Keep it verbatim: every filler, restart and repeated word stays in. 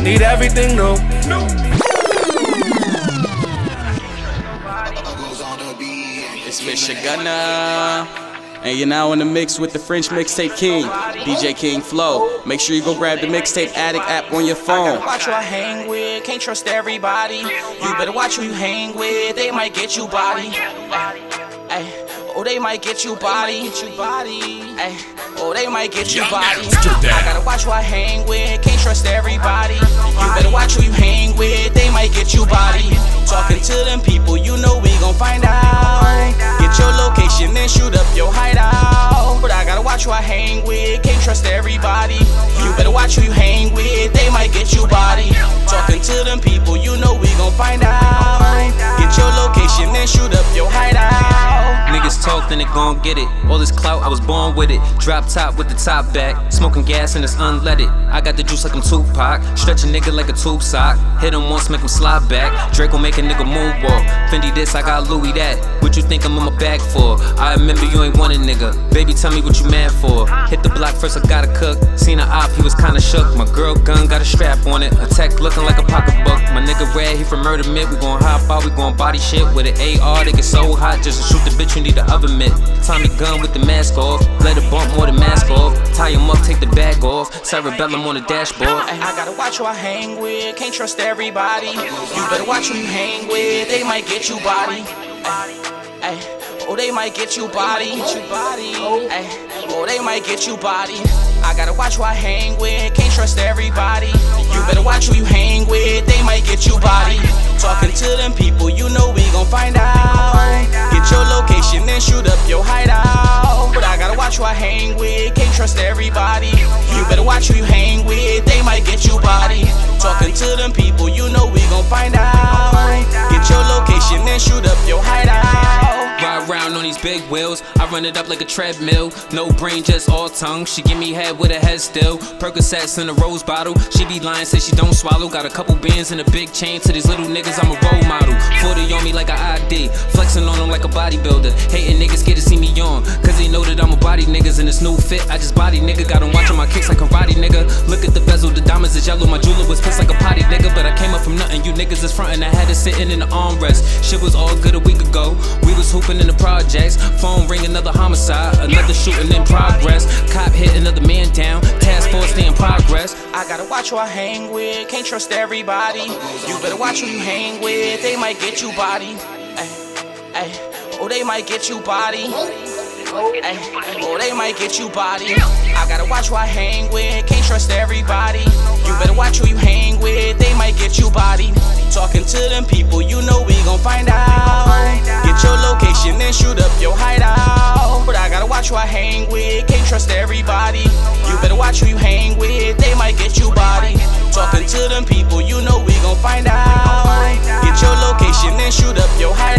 need everything new. It's Michigana, and you're now in the mix with the French Mixtape King, D J King Flow. Make sure you go grab the Mixtape Addict app on your phone. I gotta watch who I hang with, can't trust everybody. You better watch who you hang with, they might get you body. Ay, oh, they might get you body. Ay, oh, they might get you body. I gotta watch who I hang with, can't trust everybody. You better watch who you hang with, they might get you body. Talking to them people, you know we gon' find out. Get your location, then shoot up your hideout. But I gotta watch who I hang with, can't trust everybody. You better watch who you hang with, they might get you body. Talking to them people, you know we gon' find out. Get your location, then shoot up your hideout. Niggas talk, then they gon' get it. All this clout, I was born with it. Drop top with the top back. Smoking gas and it's unleaded. I got the juice like I'm Tupac. Stretch a nigga like a tube sock. Hit him once, make him slide back. Draco make a nigga moonwalk. Fendi this, I got Louis that. What you think I'm in my bag for? I remember you ain't want a nigga. Baby, tell me what you mad for. Hit the block first, I gotta cook. Seen a op, he was kinda shook. My girl gun got a strap on it. A tech looking like a pocketbook. My nigga Red, he from Murder Mid. We gon' hop out, we gon' body shit. With an A R, they get so hot. Just to shoot the bitch, you need the oven mitt. Tommy gun with the mask off. Let it bump more than mask off. Tie him up, take the bag off. Cerebellum on the dashboard. I gotta watch who I hang with, can't trust everybody. You better watch who you hang with, they might get you body. Ay, oh, they might get you body. Ay, oh, they might get you body. I gotta watch who I hang with, can't trust everybody. You better watch who you hang with, they might get you body. Talking to them people, you know we gon' find out. Get your location, then shoot up your hideout. But I gotta watch who I hang with, can't trust everybody. You better watch who you hang with, they might get you body. Talking to them people, you know we gon' find out. Get your location, then shoot up your hideout. Ride around on these big wheels, I run it up like a treadmill. No brain, just all tongue. She give me head with a head still. Percocets in a rose bottle. She be lying, say she don't swallow. Got a couple bands and a big chain. To these little niggas, I'm a role model. forty on me like a I D. Flexing on them like a bodybuilder. Hating niggas get to see me on, cause they know that I'm a body niggas. In this new fit, I just body nigga. Got them watching my kicks like karate nigga. Look at the bezel, the diamonds is yellow. My jeweler was pissed like a potty nigga. But I came up from nothing, you niggas is frontin'. I had it sitting in the armrest. Shit was all good a week ago. We was hooping in the projects. Phone ring, another homicide. Another shooting in progress. Cop hit another man down. Task force stay in progress. I gotta watch who I hang with, can't trust everybody. You better watch who you hang with, they might get you body. Ay, ay, oh, they might get you body. Ay, oh, they might get you body. I gotta watch who I hang with, can't trust everybody. You better watch who you hang with, they might get you body. Talking to them people, you know we gon' find out. Get your location, then shoot up your hideout. But I gotta watch who I hang with, can't trust everybody. You better watch who you hang with, they might get you body. Talking to them people, you know we gon' find out. Get your location, then shoot up your hideout.